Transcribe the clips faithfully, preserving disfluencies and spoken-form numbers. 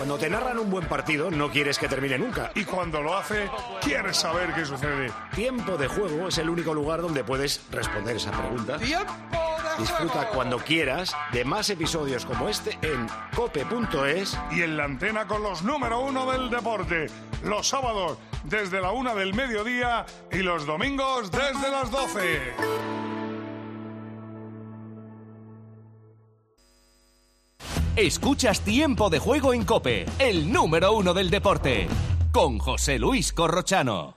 Cuando te narran un buen partido, no quieres que termine nunca. Y cuando lo hace, quieres saber qué sucede. Tiempo de Juego es el único lugar donde puedes responder esa pregunta. ¡Tiempo de Juego! Disfruta cuando quieras de más episodios como este en cope punto es. Y en la antena con los número uno del deporte. Los sábados desde la una del mediodía y los domingos desde las doce. Escuchas Tiempo de Juego en COPE, el número uno del deporte, con José Luis Corrochano.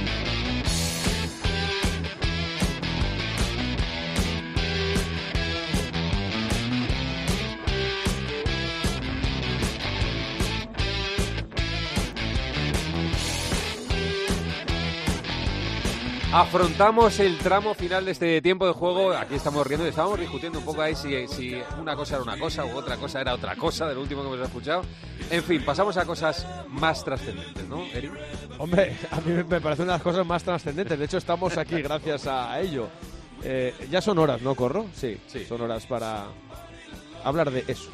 Afrontamos el tramo final de este tiempo de juego. Aquí estamos riendo y estábamos discutiendo un poco ahí si, si una cosa era una cosa u otra cosa era otra cosa de lo último que hemos escuchado. En fin, pasamos a cosas más trascendentes, ¿no, Eric? Hombre, a mí me parece una de las cosas más trascendentes. De hecho, estamos aquí gracias a ello. Eh, ya son horas, ¿no, Corro? Sí, sí, son horas para hablar de eso.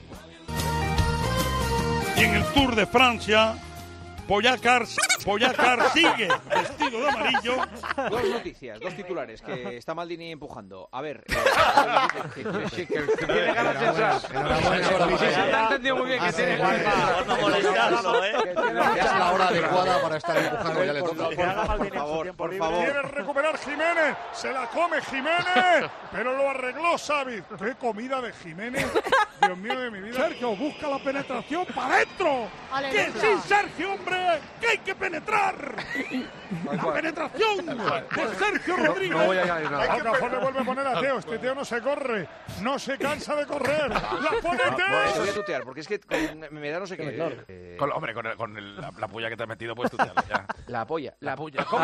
Y en el Tour de Francia, Pogačar, Pogačar sigue vestido de amarillo. Dos noticias, dos titulares, que está Maldini empujando. A ver, tiene ganas de entrar. Se ha entendido muy bien que tiene ganas de entrar. No molestarlo, ¿eh? Ya es la hora adecuada para estar empujando, ya le toca. Por favor, por favor. Quiere recuperar Jiménez, se la come Jiménez, pero lo arregló Xavi. ¡Qué comida de Jiménez! Dios mío de mi vida. Sergio, busca la penetración para adentro. ¡Que sí, Sergio, hombre! ¡Que hay que penetrar! ¡La penetración de Sergio Rodríguez! No voy a ir nada. Hay que pe- le vuelve a poner a Teo. Este Teo no se corre, no se cansa de correr. ¡La pone Teo! voy a tutear, porque es que me da no sé qué. Eh... Con, hombre, con, el, con el, la, la puya que te has metido, puedes tutearlo ya. La polla. La puya. ¿Cómo?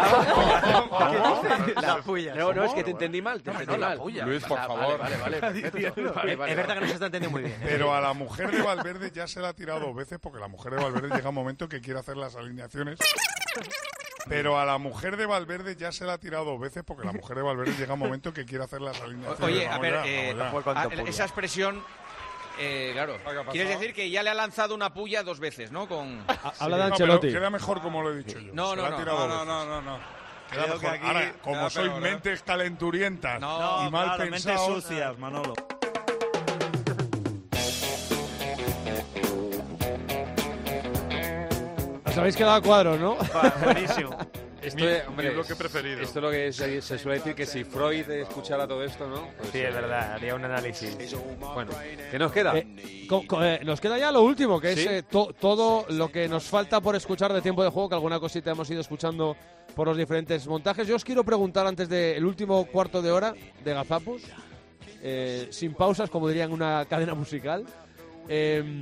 La puya. No, no, es que te entendí mal. Te entendí mal. Luis, por favor. Vale, vale, vale. Es verdad que no se está entendiendo muy bien. Pero a la mujer de Valverde ya se la ha tirado dos veces, porque la mujer de Valverde llega un momento que quiere hacer las alineaciones. Pero a la mujer de Valverde ya se la ha tirado dos veces, porque la mujer de Valverde llega un momento que quiere hacer las alineaciones. Oye, a Vamos ver, ya, eh, vamos ya. a- esa expresión, eh, claro, quieres decir que ya le ha lanzado una puya dos veces, ¿no? Con... Habla de No, Ancelotti. pero queda mejor como lo he dicho yo. No, Se no, la ha no, tirado no, dos no, veces. no, no. Queda Creo que mejor. aquí Ahora, como queda sois peor, ¿eh? mentes calenturientas No, y mal claro, mentes pensados... sucias, Manolo. Os habéis quedado a cuadros, ¿no? Buenísimo. Esto, es, hombre, mi bloque preferido. Esto es lo que se, se suele decir, que si Freud escuchara todo esto, ¿no? Pues, Sí, es verdad, haría un análisis. Bueno, ¿qué nos queda? Eh, co- co- eh, nos queda ya lo último, que ¿Sí? es eh, to- todo lo que nos falta por escuchar de tiempo de juego, que alguna cosita hemos ido escuchando por los diferentes montajes. Yo os quiero preguntar antes del último cuarto de hora de Gazapos, eh, sin pausas, como dirían en una cadena musical, eh,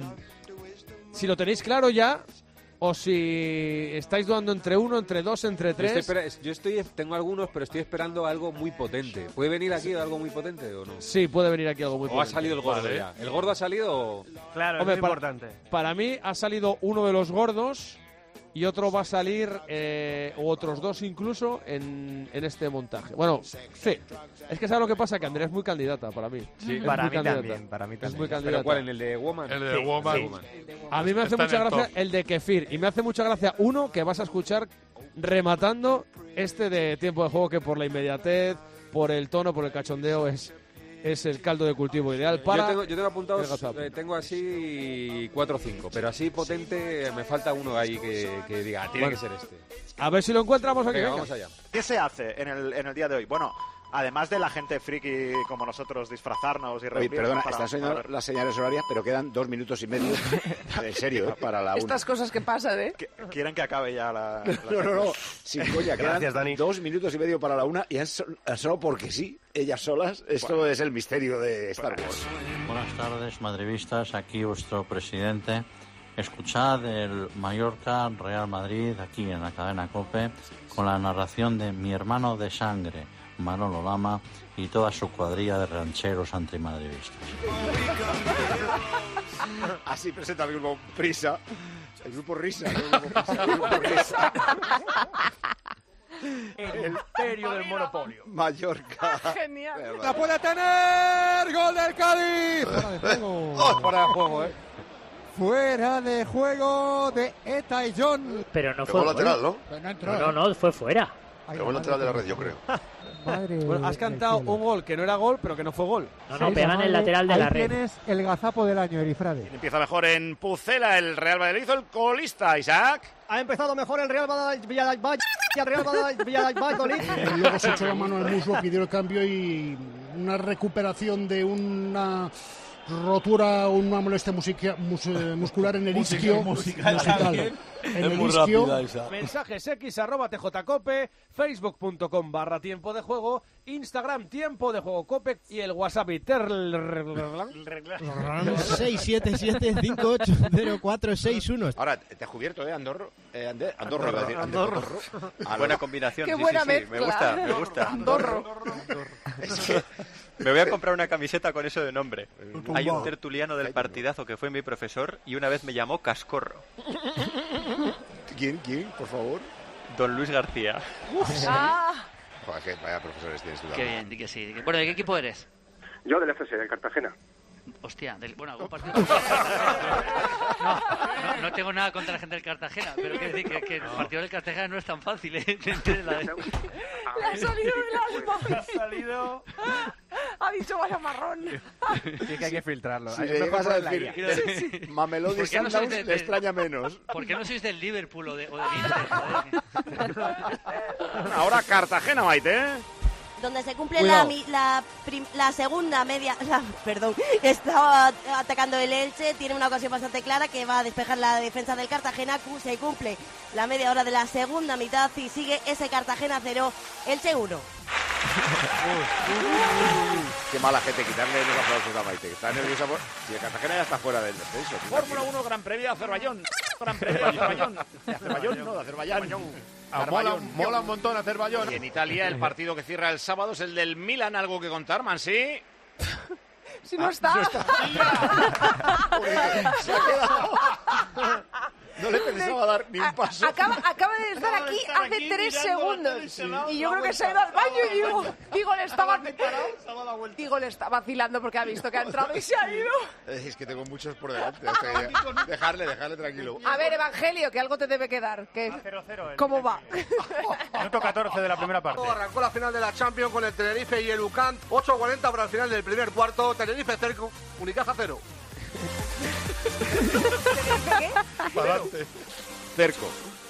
si lo tenéis claro ya, o si estáis dudando entre uno, entre dos, entre Yo tres. estoy, espera- yo estoy, tengo algunos, pero estoy esperando algo muy potente. ¿Puede venir aquí algo muy potente o no? Sí, puede venir aquí algo muy ¿O ha potente. salido el gordo Vale. ya? ¿El gordo ha salido o...? Claro, Hombre, es muy para- importante. Para mí ha salido uno de los gordos y otro va a salir, eh, o otros dos incluso, en, en este montaje. Bueno, sí. Es que ¿sabes lo que pasa? Que Andrea es muy candidata para mí. Sí. Es Para muy mí candidata. también, para mí Es también. muy candidata. ¿Pero cuál? ¿En el de Woman? El de Woman. A mí me hace Está en mucha el gracia top. el de Kefir. Y me hace mucha gracia uno que vas a escuchar rematando este de tiempo de juego, que por la inmediatez, por el tono, por el cachondeo, es, es el caldo de cultivo ideal para... Yo tengo, yo tengo apuntados, el gazapo. eh, tengo así cuatro o cinco, pero así potente me falta uno ahí que, que diga, tiene Bueno. que ser este. A ver si lo encontramos aquí. Venga, venga. vamos allá. ¿Qué se hace en el, en el día de hoy? Bueno, además de la gente friki como nosotros disfrazarnos y Oye, reunirnos perdona, para- estás oyendo para- las señales horarias, pero quedan dos minutos y medio. En serio, ¿eh? Para la una. Estas cosas que pasan, ¿eh? que- quieren que acabe ya la... la- No, no, no. Sin coña, quedan Gracias, Dani. dos minutos y medio para la una y es so- solo porque sí, ellas solas. Esto es el misterio de Star Wars. Buenas tardes, madridistas. Aquí vuestro presidente. Escuchad el Mallorca Real Madrid aquí en la cadena COPE con la narración de mi hermano de sangre, Manolo Lama, y toda su cuadrilla de rancheros antimadridistas. Así presenta el grupo Prisa. El grupo Risa, ¿no? El grupo Prisa, el grupo Risa. El imperio del monopolio. Mallorca. Genial. ¡La puede tener! ¡Gol del Cádiz! Fuera de juego. Fuera de juego, ¿eh? Fuera de juego de Eta y John. Pero no Pegó fue lateral, gol. ¿no? Pero no entró, No, no, no, fue fuera. Pegó el lateral de la red, yo creo. Madre Bueno, has cantado un gol que no era gol, pero que no fue gol. No, no, pegan en el lateral de Ahí la red. tienes el gazapo del año, Erifrade. Empieza mejor en Pucela el Real Valladolid, el colista, Isaac. Ha empezado mejor el Real Valladolid y el Real Valladolid. Eh, luego se echó la mano al muslo, pidió el cambio y una recuperación de una rotura o una molestia musica, mus, muscular en el isquio musical. musical. En es el muy isquio. rápida esa. Mensajes x arroba tjcope, facebook punto com barra tiempo de juego, Instagram tiempo de juego cope y el WhatsApp seis siete siete cinco ocho cero cuatro seis uno. Ahora, te has cubierto, ¿eh, Andorro? Eh, Ande- Andorro, iba a decir. Andorro. Andorro. Ah, buena combinación. Qué sí, buena sí, sí. mezcla. Me gusta, me gusta. Andorro. Es que me voy a comprar una camiseta con eso de nombre. Hay un tertuliano del partidazo que fue mi profesor y una vez me llamó Cascorro. ¿Quién? ¿Quién? Por favor. Don Luis García. Ah, Joder, que vaya profesores tienes tú. Qué bien, di que sí. di que- Bueno, ¿de qué equipo eres? Yo del F S, del Cartagena. Hostia, del, bueno, algún partido. No, no, no tengo nada contra la gente del Cartagena, pero quiero decir que, que el partido del Cartagena no es tan fácil, ¿eh? Entre la- le ha salido del alma. Le ha salido. Ha dicho vaya marrón. Sí que hay que filtrarlo. Si Hay le mejor llegas a ponerla decir ya. sí, sí. Mamelodi ¿Por qué no sois Sundowns, de- le de- extraña menos. ¿Por qué no sois del Liverpool o, de, o del Inter? Joder? Ahora Cartagena, Maite, ¿eh? Donde se cumple Cuidado. la, mi- la, prim- la segunda media, la- perdón, estaba atacando el Elche, tiene una ocasión bastante clara que va a despejar la defensa del Cartagena, cu- se cumple la media hora de la segunda mitad y sigue ese Cartagena cero, Elche uno. Qué mala gente, quitarle los aplausos a Maite, que está nerviosa por... Si el Cartagena ya está fuera del descenso. tío. Fórmula uno, Gran Premio de Azerbaiyán. Gran Premio de Azerbaiyán. De Azerbaiyán, no, de Azerbaiyán. Ah, mola, mola un montón Azerbaiyán. Y en Italia el partido que cierra el sábado es el del Milan. ¿Algo que contar, Mansi? Si no está. Se ha quedado. No le pensaba dar ni un paso. Acaba, acaba de estar aquí hace tres segundos. Y yo creo que se ha ido al baño y digo, digo, le estaba, digo, le está vacilando porque ha visto que ha entrado y se ha ido. Es que tengo muchos por delante. o sea, ya- dejarle, dejarle tranquilo. A ver, Evangelio, que algo te debe quedar. Que, ¿Cómo va? Minuto catorce de la primera parte. Arrancó la final de la Champions con el Tenerife y el U C A N. ocho cuarenta para el final del primer cuarto. Tenerife cerco, Unicaja cero. Adelante. Cerco.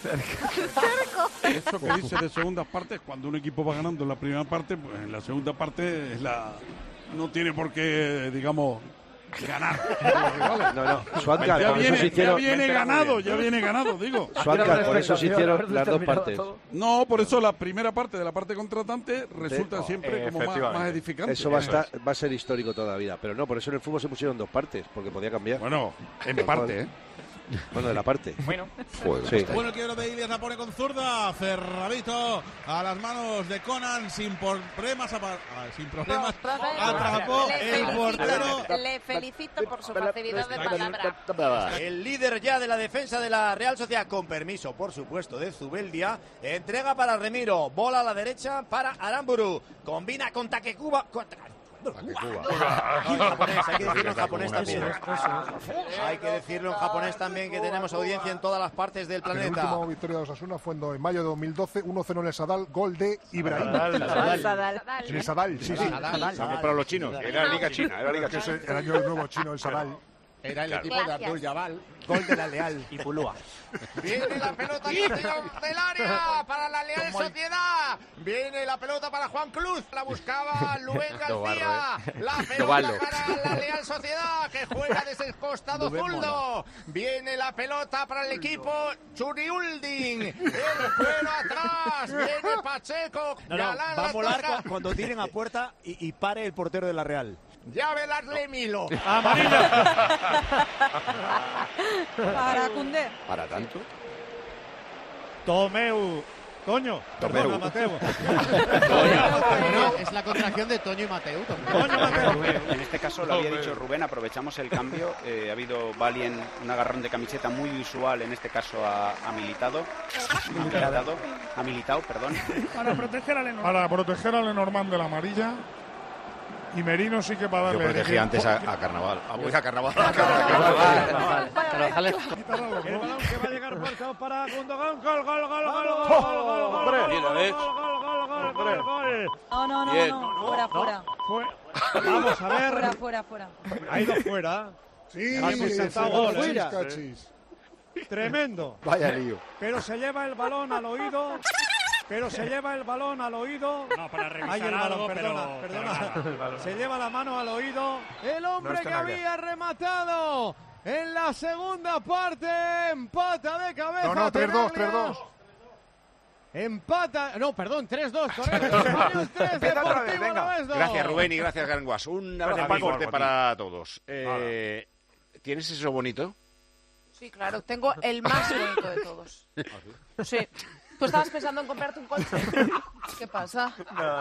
Eso que dice de segundas partes, cuando un equipo va ganando en la primera parte, pues en la segunda parte es la no tiene por qué, digamos, ganar. No, no, Suárez, ya por eso viene, se hicieron- ya viene ganado, ya viene ganado, digo. Suárez, por eso se hicieron las dos partes. No, por eso la primera parte de la parte contratante resulta No, siempre como más, más edificante. Eso va a, estar, va a ser histórico toda la vida. Pero no, por eso en el fútbol se pusieron dos partes, porque podía cambiar. Bueno, en Lo parte, cual- ¿eh? Bueno, de la parte. Bueno. Joder, sí. Bueno, el quiebro de Ilias la pone con zurda. Ferradito a las manos de Conan sin problemas. apa- ah, sin problemas. Atrapó Le el portero. felicito, le felicito por su facilidad de palabra. El líder ya de la defensa de la Real Sociedad, con permiso, por supuesto, de Zubeldia. Entrega para Remiro. Bola a la derecha para Aramburu. Combina con Takekuba. Con... Japonés, hay que decirlo en japonés también. Hay que decirlo en japonés también, que tenemos audiencia en todas las partes del La planeta. última victoria de Osasuna fue en, en mayo de dos mil doce, uno cero en el Sadal, gol de Ibrahim. Sadal, Sadal. Sadal. En el Sadal, sí, sí. Sadal. Sadal. Para los chinos, era la Liga China, era la Liga Que China. es el año nuevo chino, el Sadal. Era el Claro. equipo de Abdul Jabal, gol de la Leal y Pulúa. Viene la pelota del área para la Leal Sociedad. Viene la pelota para Juan Cruz. La buscaba Luen García. La pelota para la Leal Sociedad, que juega desde el costado zurdo. Viene la pelota para el equipo Churiulding. El cuero atrás. Viene Pacheco. No, no, Galán va a la molar toca. cu- cuando tiren a puerta y, y pare el portero de la Real. Ya velarle Milo. Para Cundé. ¿Para tanto? Tomeu. Toño. Tomeu. Perdona, Mateo. No, es la contracción de Toño y Mateu. En este caso lo había dicho Rubén, aprovechamos el cambio. Eh, ha habido Bali en un agarrón de camiseta muy visual, en este caso a, a Militado. Militado. A Militao, perdón. Para proteger a Lenormand. Para proteger a Lenormand de la amarilla. Y Merino sí que va a darle... Yo protegí antes a, a Carnaval. A, voy a Carnaval. A Carnaval. Carnaval. El balón que va a llegar por para Gundogan. Gol, gol, gol, gol, gol, gol, gol, gol, gol, gol, gol. No, no, no, no, fuera, fuera. Vamos a ver. Fuera, fuera, fuera. Ha ido fuera. Sí, ha sentado gol. fuera. Cachis. Tremendo. Vaya lío. Pero se lleva el balón al oído. Pero se lleva el balón al oído. No, para revisar Ay, el balón, algo, perdona, pero, perdona. pero nada. Se lleva la mano al oído. El hombre No que está había rematado en la segunda parte. Empata de cabeza. No, no, tres dos, tres dos. Empata. No, perdón, tres dos, correcto. tres, Deportivo Alavés dos. Gracias, Rubén, y gracias, Garenguas. Un abrazo Gracias, fuerte Paco. para todos. Eh, ¿Tienes eso bonito? Sí, claro, tengo el más bonito de todos. Sí. ¿Tú estabas pensando en comprarte un coche? ¿Qué pasa?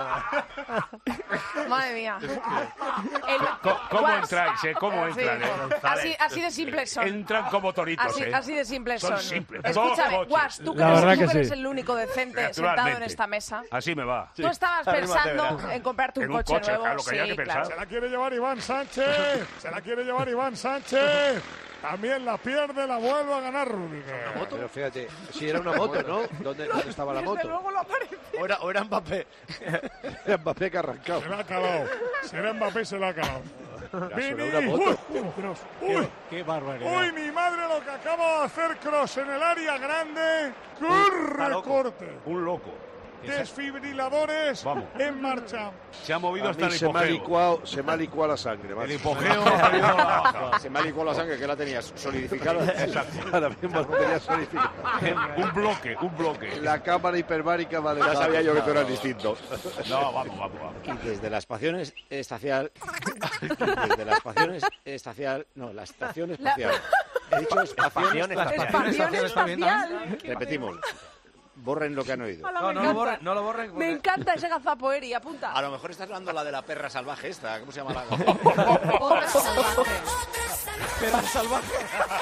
Madre mía. El- ¿Cómo Guas. entráis, eh? ¿Cómo Sí. entran, eh? Así, así de simples son. Entran como toritos, Así, eh. así de simples Son son. simples. Escúchame, Dos Guas, tú que coches. eres, La verdad tú que que eres sí. el único decente sentado en Naturalmente. esta mesa. Así me va. Tú estabas pensando en comprarte un En un coche, coche, nuevo. claro, que haya Sí, que pensar. claro. Se la quiere llevar Iván Sánchez. Se la quiere llevar Iván Sánchez. También la pierde, la vuelve a ganar Rudiger. Pero fíjate, si era una moto, ¿no? ¿Dónde, dónde estaba la Desde moto? luego lo aparece. O era, o era Mbappé. Era Mbappé que ha arrancado. Se la ha acabado. Será Mbappé, se la ha acabado. Vini. Vini. Una moto. Uy, uy, Qué barbaridad. uy, mi madre, lo que acaba de hacer Cross en el área grande. ¡Qué recorte! Un loco. Desfibriladores Vamos. en marcha. Se ha movido A hasta mí el se me ha hipogeo. licuado, se me ha licuado la sangre. macho. El hipogeo ha salido a la baja. Se me ha licuado la sangre, que la tenías solidificada. Exacto. Ahora mismo lo tenía solidificado. Un bloque, un bloque. La cámara hiperbárica va de Ya sabía yo que tú eras distinto. No, vamos, vamos, vamos. Y desde la estación espacial... Desde la estación espacial... No, la estación La- espacial. He dicho estación Espación espacial. Repetimos. Borren lo que han oído. Hola, No, me no lo encanta. borren, no lo borren. Me encanta ese gazapo, Eri, apunta. A lo mejor estás hablando la de la perra salvaje esta. ¿Cómo se llama la...? Porra salvaje. Perra salvaje.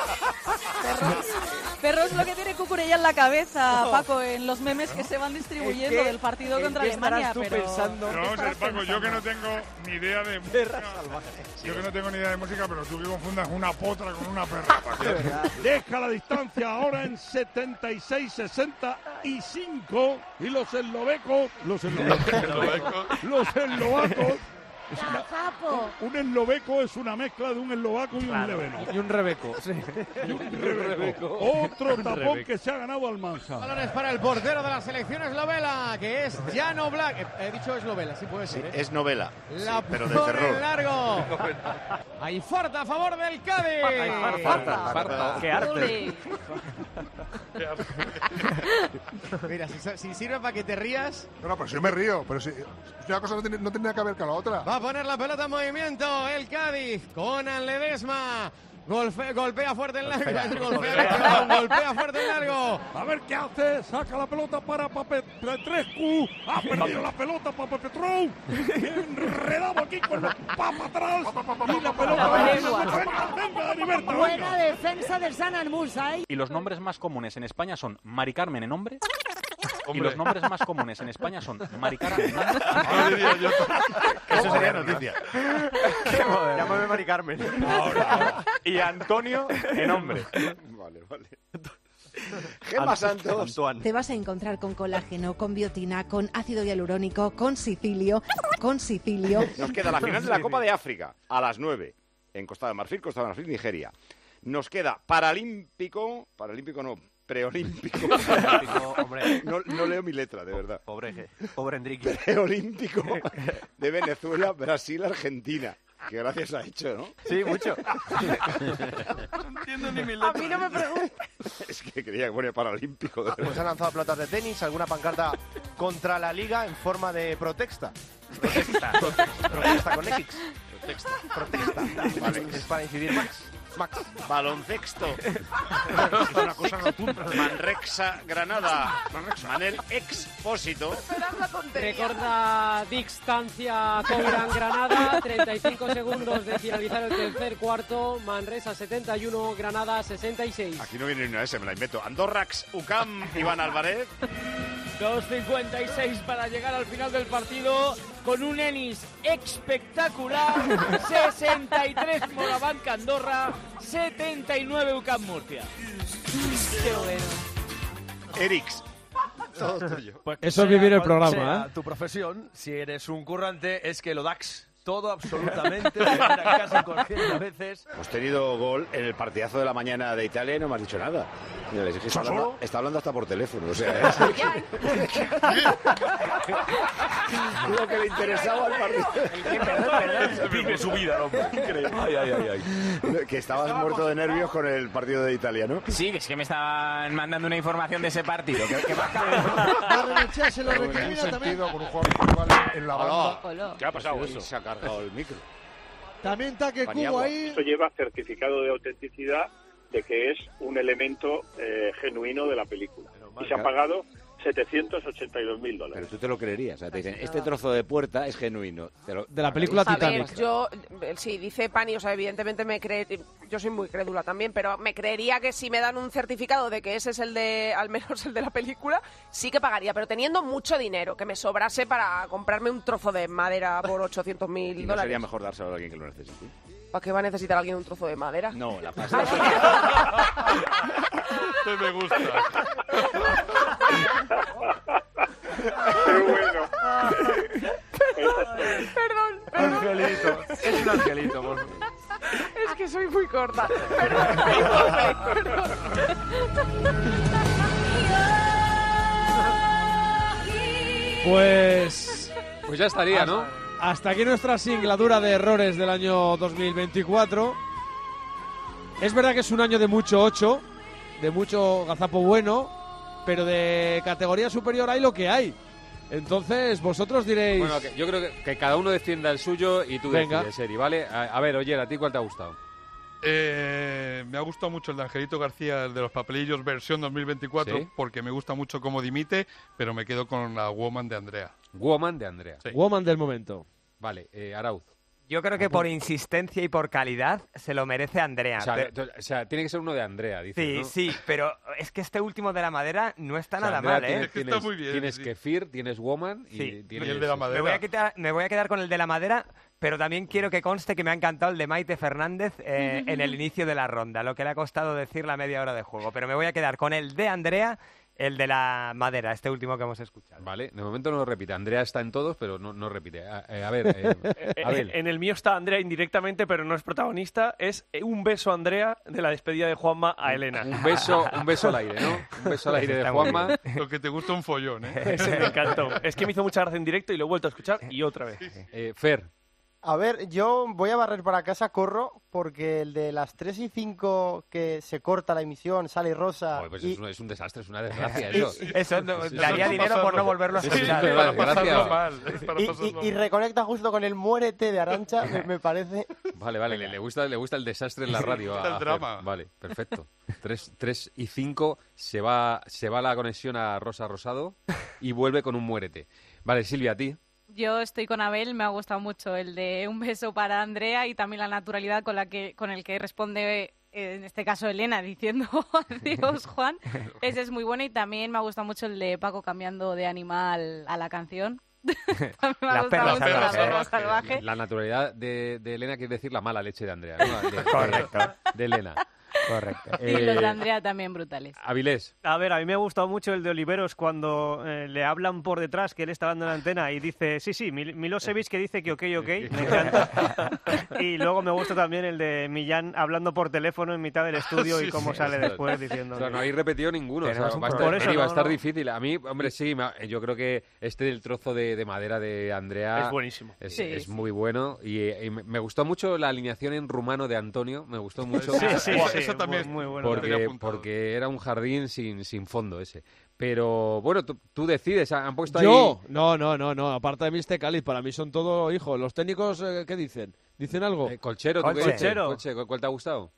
Perro es lo que tiene Cucurella en la cabeza, Paco, en los memes que se van distribuyendo ¿En qué- del partido en contra qué Alemania. estarás tú pero... pensando? No, estarás Paco, yo que no tengo ni idea de Perra música. salvaje. Yo que no tengo ni idea de música, pero tú que confundas una potra con una perra. Deja la distancia ahora en setenta y seis sesenta y cinco. Y los eslovecos. Los eslovecos. Los eslovacos. Es una- Gazapo. un esloveco es una mezcla de un eslovaco y un leveno. Y un rebeco. Y un rebeco. Otro tapón que se ha ganado Almanza. Balones para el portero de la selección eslovena, que es Jano Black. He dicho eslovena, sí puede ser. ¿eh? Es novela. La sí, pero de pone en terror. largo. Hay falta a favor del Cádiz. Hay farta, farta. Qué arte. Mira, si, si sirve para que te rías. No, no, pero sí me río. Pero si, una cosa no tiene, no tiene nada que ver con la otra. Va a poner la pelota en movimiento el Cádiz. Conan Ledesma. Golpe- golpea fuerte en largo. Golpea, golpea fuerte en largo. A ver qué hace. Saca la pelota para Pape Petrescu. Ha perdido la pelota Pape Petrou. Enredado aquí con la papa atrás. Y la pelota. Venga, Heriberta, Buena venga. defensa del San Almusa, ¿eh? Y los nombres más comunes en España son Mari Carmen en hombre. Y Hombre. los nombres más comunes en España son Mari Carmen. Eso sería noticia. Llámame Mari Carmen. Y Antonio en hombre. Vale, vale. Gema Santos. Te vas a encontrar con colágeno, con biotina, con ácido hialurónico, con sicilio, con sicilio. Nos queda la final de la Copa de África a las nueve en Costa de Marfil, Costa de Marfil, Nigeria. Nos queda Paralímpico, Paralímpico no, Preolímpico. Hombre. No, no leo mi letra, de verdad. Pobre, pobre Enrique. Preolímpico de Venezuela, Brasil, Argentina. Qué gracias ha hecho, ¿no? Sí, mucho. No entiendo ni mi letra. A mí no me preguntes. Es que creía que ponía Paralímpico. De Pues han lanzado pelotas de tenis, alguna pancarta contra la liga en forma de protesta. Protesta. Protesta con X. Protesta. Protesta. Vale. Es para incidir más. Max. Baloncesto. Una cosa rotunda. Manrexa Granada. Manel Expósito. Recorda distancia con Gran Granada, treinta y cinco segundos de finalizar el tercer cuarto, Manresa setenta y uno, Granada sesenta y seis. Aquí no viene ni una S, me la invento. Andorrax, Ucam, Iván Álvarez. dos cincuenta y seis para llegar al final del partido, con un Ennis espectacular, sesenta y tres Morabanca Andorra, setenta y nueve U C A M Murcia. Qué bueno. Erix. Todo tuyo. Pues eso es vivir el programa, sea ¿eh? Tu profesión, si eres un currante, es que lo dax todo absolutamente, de manera casi inconsciente a veces. Hemos tenido gol en el partidazo de la mañana de Italia y no me has dicho nada. Mira, les dije, está, hablando, está hablando hasta por teléfono, o sea, es lo que le interesaba al partido. Vive su vida, hombre. Increíble. Ay, ay, ay, ay. Que estabas muerto de nervios con el partido de Italia, ¿no? Sí, es que me estaban mandando una información de ese partido. Que, que Barrenechea se lo recrimina también. Con un jugador individual en la banda. ¿Qué ha pasado? Eso? Se ha cargado el micro. También Taque Cubo ahí. Esto lleva certificado de autenticidad de que es un elemento eh, genuino de la película. Y se ha pagado setecientos ochenta y dos mil dólares. Pero tú te lo creerías, o sea, te dicen, este trozo de puerta es genuino. Te lo... De la película A Titanic. ver, yo, sí, dice Pani, o sea, evidentemente me cree, yo soy muy crédula también, pero me creería que si me dan un certificado de que ese es el de, al menos el de la película, sí que pagaría, pero teniendo mucho dinero, que me sobrase para comprarme un trozo de madera por ochocientos mil ¿Y no dólares. sería mejor dárselo a alguien que lo necesite? ¿Para qué va a necesitar alguien un trozo de madera? No, la pasta. Esto me gusta. Qué bueno. Perdón, perdón. Angelito, es un angelito, por favor. Es que soy muy corta. Perdón, perdón. Pues... Pues ya estaría, ¿no? Hasta aquí nuestra singladura de errores del año dos mil veinticuatro. Es verdad que es un año de mucho ocho, de mucho gazapo bueno, pero de categoría superior hay lo que hay. Entonces, vosotros diréis... Bueno, que yo creo que, que cada uno defienda el suyo y tú Venga. decides, Eri, ¿vale? A, a ver, oye, ¿a ti cuál te ha gustado? Eh, me ha gustado mucho el de Angelito García, el de los papelillos versión dos mil veinticuatro, ¿Sí? porque me gusta mucho cómo dimite, pero me quedo con la Woman de Andrea. Woman de Andrea. Sí. Woman del momento. Vale, eh, Arauz. Yo creo que por insistencia y por calidad se lo merece Andrea. O sea, Pero- to- o sea, tiene que ser uno de Andrea, dices, Sí, ¿no? sí, pero es que este último de la madera no está O sea, nada Andrea, mal, ¿eh? tienes, tienes, tienes Kefir, tienes Woman y Sí. tienes... Me voy, a quitar, me voy a quedar con el de la madera, pero también quiero que conste que me ha encantado el de Maite Fernández eh, en el inicio de la ronda, lo que le ha costado decir la media hora de juego. Pero me voy a quedar con el de Andrea, el de la madera, este último que hemos escuchado. Vale, de momento no lo repite. Andrea está en todos, pero no, no repite. A, eh, a ver, eh, Abel. En el mío está Andrea indirectamente, pero no es protagonista. Es un beso, Andrea, de la despedida de Juanma a Elena. Un beso, un beso al aire, ¿no? Un beso al aire de Juanma. Lo que te gusta un follón, ¿eh? Ese me encantó. Es que me hizo mucha gracia en directo y lo he vuelto a escuchar y otra vez. Eh, Fer. A ver, yo voy a barrer para casa, corro, porque el de las tres y cinco que se corta la emisión, sale rosa... Joder, pues y- es, un, es un desastre, es una desgracia eso. Eso, no, Es- daría es- dinero por no volverlo a Sí, escuchar. es una desgracia. Y, y- y reconecta justo con el muérete de Arantxa, me, me parece... Vale, vale, le, le gusta, le gusta el desastre en la radio. gusta a- el a Fer. drama. Vale, perfecto. Tres, tres y cinco se va, se va la conexión a Rosa Rosado y vuelve con un muérete. Vale, Silvia, a ti. Yo estoy con Abel, me ha gustado mucho el de un beso para Andrea y también la naturalidad con la que con el que responde, eh, en este caso Elena, diciendo adiós Juan. Ese es muy bueno y también me ha gustado mucho el de Paco cambiando de animal a la canción. También me ha La gustado perra mucho la salvaje. perra salvaje. La naturalidad de, de Elena quiere decir la mala leche de Andrea, ¿no? De- Correcto. De Elena. Correcto. Y los de Eh, Andrea también brutales. Avilés. A ver, a mí me ha gustado mucho el de Oliveros cuando eh, le hablan por detrás, que él está dando la antena y dice, sí, sí, Mil- Milosevic que dice que ok, ok, me encanta. Y luego me gusta también el de Millán hablando por teléfono en mitad del estudio y Sí, cómo sí, sale sí. después diciendo... O sea, no habéis repetido ninguno. O sea, Tenemos un va a estar, problema. Por eso Eri, va a no, estar no. difícil. A mí, hombre, sí, me- yo creo que este del trozo de, de madera de Andrea... Es buenísimo. Es, Sí, es sí. muy bueno. Y, eh, y me me gustó mucho la alineación en rumano de Antonio. Me gustó mucho. Sí, sí, Buah, sí, eso también muy, muy bueno. lo tenía Porque, apuntado. porque era un jardín sin, sin fondo ese. Pero bueno, tú, tú decides. Han puesto Yo, ahí... no, no, no, no. Aparte de mí este cáliz, para mí son todo hijos. Los técnicos, eh, ¿qué dicen? ¿Dicen algo? Eh, Colchero, ¿tú qué Colche. dices? Colche, ¿cu- ¿cuál te ha gustado?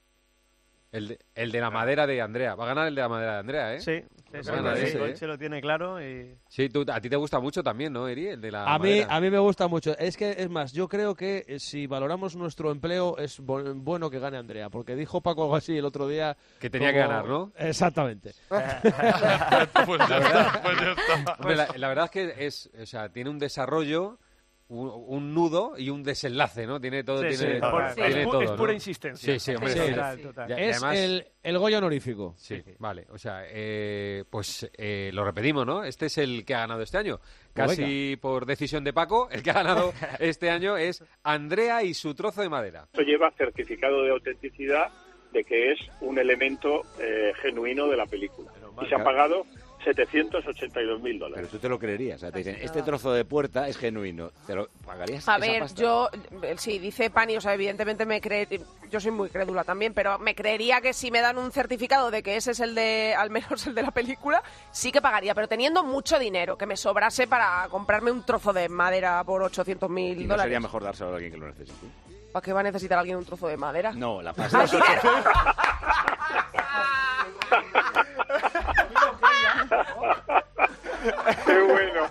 El de, el de la madera de Andrea. Va a ganar el de la madera de Andrea, ¿eh? Sí, Va sí, a ganar sí, ese, ¿eh? Colche lo tiene claro y... Sí, tú, a ti te gusta mucho también, ¿no, Eri? El de la A mí, madera. a mí me gusta mucho. Es que, es más, yo creo que eh, si valoramos nuestro empleo es bu- bueno que gane Andrea, porque dijo Paco algo así el otro día. Que tenía que ganar, ¿no? Exactamente. Pues ya La verdad- está, pues ya está. Hombre, la, la verdad es que es, o sea, tiene un desarrollo, un, un nudo y un desenlace, ¿no? Tiene todo, Sí, tiene, sí, total. tiene Es pu- todo, es ¿no? pura insistencia. Sí, sí, hombre. Sí, sí. total, total. Y Es además- el, el Goya honorífico. Sí, vale. O sea, eh, pues eh, lo repetimos, ¿no? Este es el que ha ganado este año. Casi por decisión de Paco, el que ha ganado este año es Andrea y su trozo de madera. Esto lleva certificado de autenticidad de que es un elemento eh, genuino de la película. Y se han pagado setecientos ochenta y dos mil dólares. Pero tú te lo creerías. O sea, te dicen, este trozo de puerta es genuino. ¿Te lo pagarías? A esa ver, pasta? yo, eh, sí, dice Pani, o sea, evidentemente me cree, yo soy muy crédula también, pero me creería que si me dan un certificado de que ese es el de, al menos el de la película, sí que pagaría, pero teniendo mucho dinero, que me sobrase para comprarme un trozo de madera por ochocientos mil ¿Y no dólares. sería mejor dárselo a alguien que lo necesite? ¿Para qué va a necesitar alguien un trozo de madera? No, la pasta. ¡Qué bueno!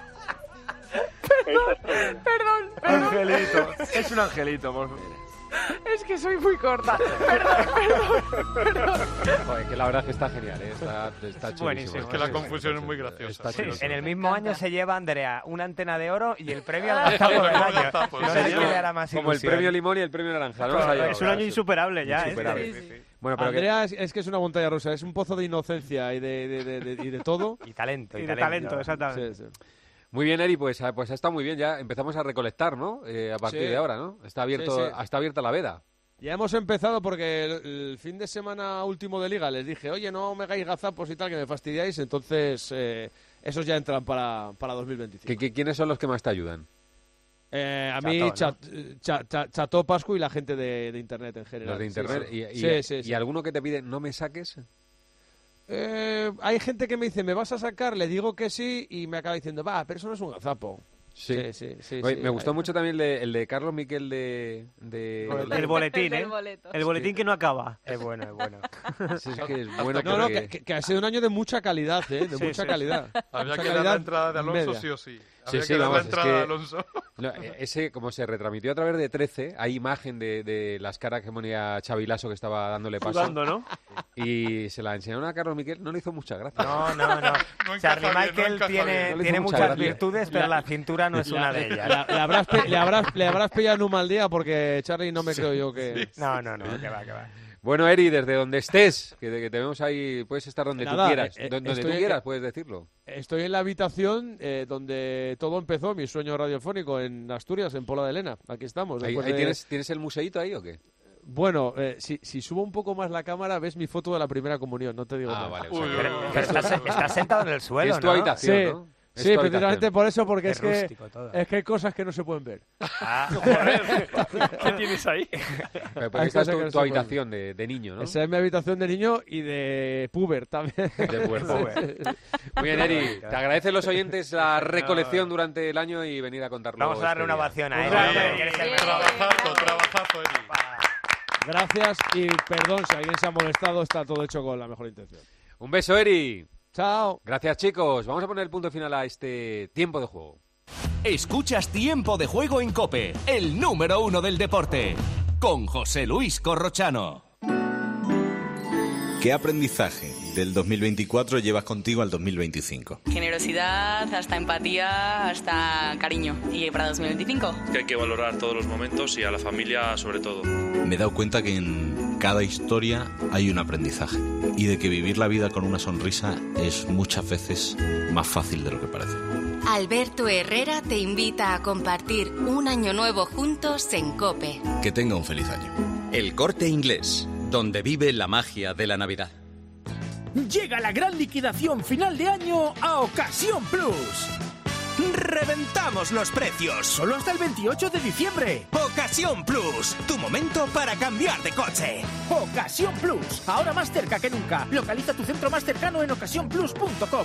Perdón, perdón. Angelito. Es un angelito, por favor. Es que soy muy corta. Perdón, perdón, perdón. Joder, que la verdad es que está genial, ¿eh? Está, está chulísimo. Buenísimo. Es que la confusión es muy graciosa. Está Sí, chulísimo. En el mismo año se lleva Andrea una antena de oro y el premio Ah. al gazapo del Como año. gazapo, No sí, sé sí. qué le hará más Como el ilusión. premio limón y el premio naranja, ¿no? Claro, Se ha es llevado, un año sí. insuperable ya, Insuperable. este. Sí, sí. Bueno, pero que- Andrea es, es que es una montaña rusa, es un pozo de inocencia y de, de, de- de- y de todo. Y talento, y, y de talento. talento, exactamente. Sí, sí. Muy bien, Eri, pues, ah, pues ha estado muy bien. Ya empezamos a recolectar, ¿no? Eh, a partir Sí. de ahora, ¿no? Está abierto, Sí, sí. está abierta la veda. Ya hemos empezado porque el, el fin de semana último de Liga les dije, oye, no me hagáis gazapos y tal, que me fastidiáis. Entonces, eh, esos ya entran para, para dos mil veinticinco. ¿Qué, qué, quiénes son los que más te ayudan? Eh, a Cható, mí, ¿no? Chat- Cha- Cha- Cható, Pascu y la gente de, de Internet en general. Los de Sí, Internet. sí. Y, y- Sí, sí, y sí. alguno que te pide, no me saques. Eh, hay gente que me dice, ¿me vas a sacar? Le digo que sí y me acaba diciendo, va, pero eso no es un gazapo. Sí, sí, sí. sí, Oye, sí, me gustó hay- mucho también el de, el de Carlos Miquel de... de El, el boletín, ¿eh? El boletín que no acaba. Es bueno, es bueno. Sí, sí, que es bueno No, no, porque- que, que- que ha sido un año de mucha calidad, ¿eh? De Sí, mucha sí. calidad. Había Mucha que dar la calidad entrada de Alonso media. sí o sí. Sí, Había sí, que dar vamos, la es entrada que- de Alonso. No, eh, ese, como se retransmitió a través de trece, hay imagen de, de las caras que ponía Xavi Lasso que estaba dándole paso. Sudando, ¿no? Y se la enseñaron a Carlos Miquel, no le hizo mucha gracia. No, no, no. Charlie Michael tiene, tiene muchas virtudes, pero la cintura no es una de ellas. La- le, habrás, pe- le, habrás, le habrás pillado en un mal día porque Charlie no me creo yo que... No, no, no, que va, que va. Bueno, Eri, desde donde estés, que, que te vemos ahí, puedes estar donde Nada, tú quieras. eh, eh, donde estoy- tú quieras, puedes decirlo. Estoy en la habitación eh, donde todo empezó, mi sueño radiofónico, en Asturias, en Pola de Elena. Aquí estamos. Ahí, después ahí de- tienes, ¿Tienes el museíto ahí o qué? Bueno, eh, si, si subo un poco más la cámara, ves mi foto de la primera comunión, no te digo Ah, nada. vale, o sea, Uy, Pero, pero estás, estás sentado en el suelo, Es tu ¿no? habitación, Sí, ¿no? Es sí, tu precisamente habitación. por eso, porque Qué es que, rústico todo. es que hay cosas que no se pueden ver. Ah, ¿Qué tienes ahí? Pero, pero Hay esta es cosas que tu, no tu se pueden habitación de, de niño, ¿no? Esa es mi habitación de niño y de puber también. De puerto. Muy bien, Eri. Te agradecen los oyentes la recolección durante el año y venir a contarlo. Vamos a darle este una día. ovación a él. Bravo. hombre, que eres el mejor. Trabajazo, trabajazo, Eri. Gracias y perdón si alguien se ha molestado, está todo hecho con la mejor intención. Un beso, Eri. Chao. Gracias, chicos. Vamos a poner el punto final a este tiempo de juego. Escuchas Tiempo de Juego en COPE, el número uno del deporte, con José Luis Corrochano. ¿Qué aprendizaje del dos mil veinticuatro llevas contigo al dos mil veinticinco? Generosidad, hasta empatía, hasta cariño. ¿Y para dos mil veinticinco? Que hay que valorar todos los momentos y a la familia sobre todo. Me he dado cuenta que en cada historia hay un aprendizaje y de que vivir la vida con una sonrisa es muchas veces más fácil de lo que parece. Alberto Herrera te invita a compartir un año nuevo juntos en COPE. Que tenga un feliz año. El Corte Inglés, donde vive la magia de la Navidad. Llega la gran liquidación final de año a Ocasión Plus. ¡Reventamos los precios! Solo hasta el veintiocho de diciembre. Ocasión Plus, tu momento para cambiar de coche. Ocasión Plus, ahora más cerca que nunca. Localiza tu centro más cercano en ocasión plus punto com.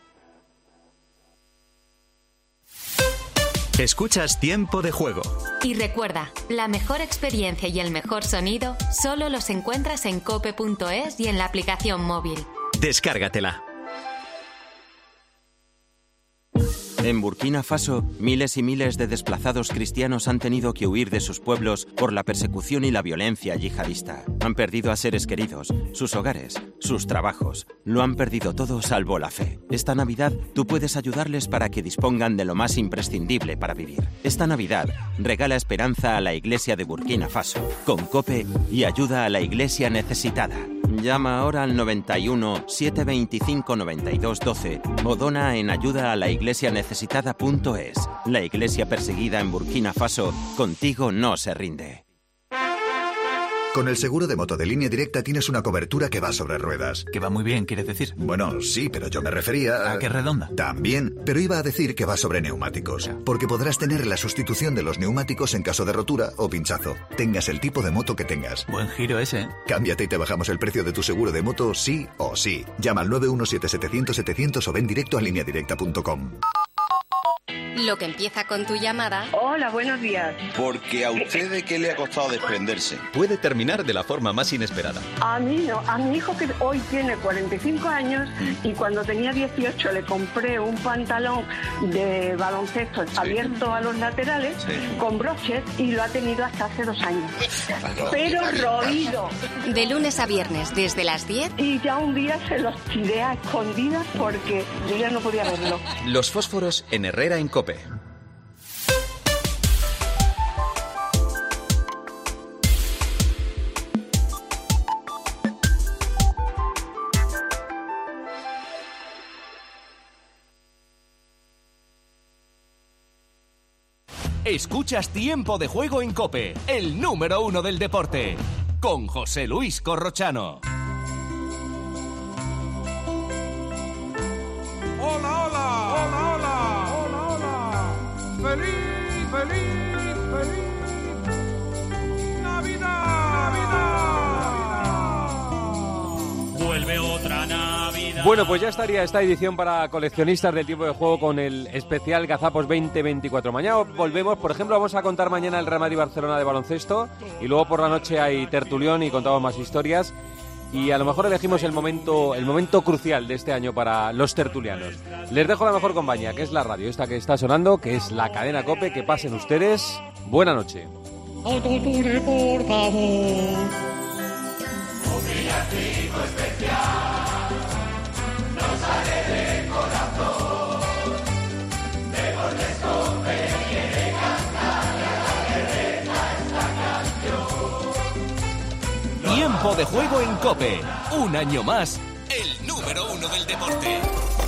Escuchas Tiempo de Juego. Y recuerda, la mejor experiencia y el mejor sonido solo los encuentras en cope punto es y en la aplicación móvil. Descárgatela. En Burkina Faso, miles y miles de desplazados cristianos han tenido que huir de sus pueblos por la persecución y la violencia yihadista. Han perdido a seres queridos, sus hogares, sus trabajos. Lo han perdido todo salvo la fe. Esta Navidad, tú puedes ayudarles para que dispongan de lo más imprescindible para vivir. Esta Navidad, regala esperanza a la Iglesia de Burkina Faso, con COPE y ayuda a la Iglesia necesitada. Llama ahora al noventa y uno, setecientos veinticinco, noventa y dos, doce o dona en ayuda a la iglesia necesitada punto es. La iglesia perseguida en Burkina Faso, contigo no se rinde. Con el seguro de moto de Línea Directa tienes una cobertura que va sobre ruedas. Que va muy bien, ¿quieres decir? Bueno, sí, pero yo me refería a... ¿A qué redonda? También, pero iba a decir que va sobre neumáticos. Porque podrás tener la sustitución de los neumáticos en caso de rotura o pinchazo. Tengas el tipo de moto que tengas. Buen giro ese. Cámbiate y te bajamos el precio de tu seguro de moto sí o sí. Llama al nueve uno siete, setecientos, setecientos o ven directo a línea directa punto com. Lo que empieza con tu llamada. Hola, buenos días. Porque a usted de qué le ha costado desprenderse. Puede terminar de la forma más inesperada. A mí no, a mi hijo que hoy tiene cuarenta y cinco años mm. y cuando tenía dieciocho le compré un pantalón de baloncesto sí. abierto a los laterales sí. con broches y lo ha tenido hasta hace dos años. Pero roído. De lunes a viernes desde las diez. Y ya un día se los tiré a escondidas porque yo ya no podía verlo. Los fósforos en Herrera en COPE. Escuchas Tiempo de Juego en COPE, el número uno del deporte, con José Luis Corrochano. Hola, hola, hola, hola, hola, hola. Feliz, feliz, feliz Navidad, Navidad. Vuelve otra Navidad. Bueno, pues ya estaría esta edición para coleccionistas del Tiempo de Juego con el especial Gazapos veinte veinticuatro. Mañana volvemos, por ejemplo, vamos a contar mañana el Real Madrid-Barcelona de baloncesto y luego por la noche hay tertulión y contamos más historias. Y a lo mejor elegimos el momento el momento crucial de este año para los tertulianos. Les dejo la mejor compañía, que es la radio, esta que está sonando, que es la cadena COPE. Que pasen ustedes. Buena noche. Autotune, por favor. Un villancico especial nos sale de corazón. De goles COPE quiere cantar a la guerrera esta canción. Tiempo de Juego en COPE. Un año más, el número uno del deporte.